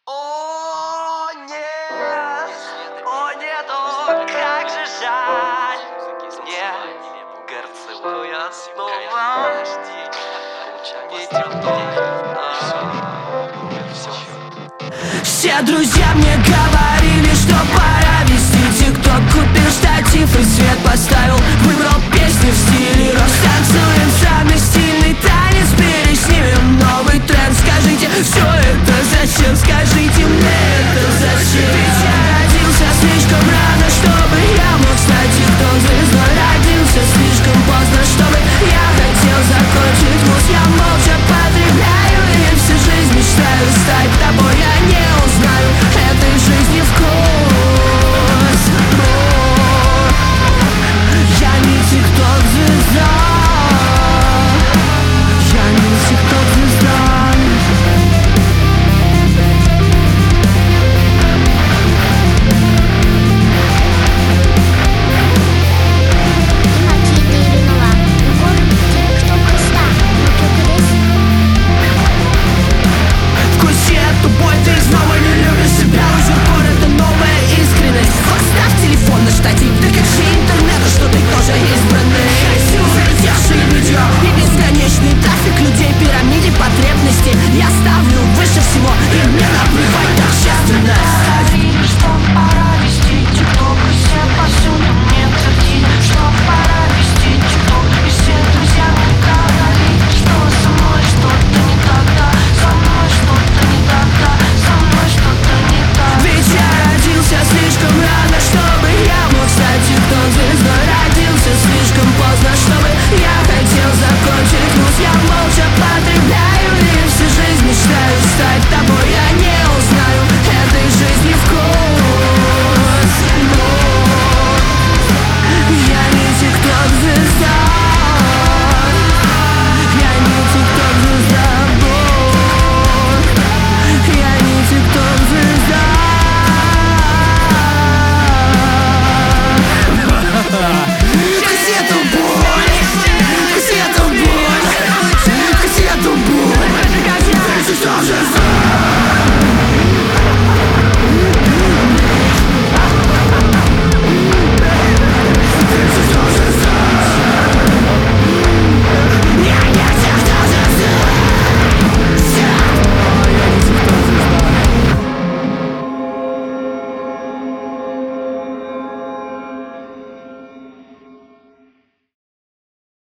О, нет! О, нет, о, как же жаль! Не горцую я снова. Не Все друзья мне говорили, что пора вести тикток. Купил штатив и свет поставил, выбрал песни в стиле рок. Танцуем самый стильный танец, переснимем новый тренд. Скажите, все это зачем? Скажите мне это зачем? Ведь я родился слишком рано, чтобы я мог стать тикток-звездой. Родился слишком поздно, чтобы я хотел закончить вуз. Я молча потребляю и всю жизнь мечтаю стать тобой. Я не узнаю этой жизни вкус. Я не тикток-звезда. Я не тикток-звезда. Вкуси эту боль, ты снова не любишь себя. Уже это новая искренность. Поставь телефон на штатив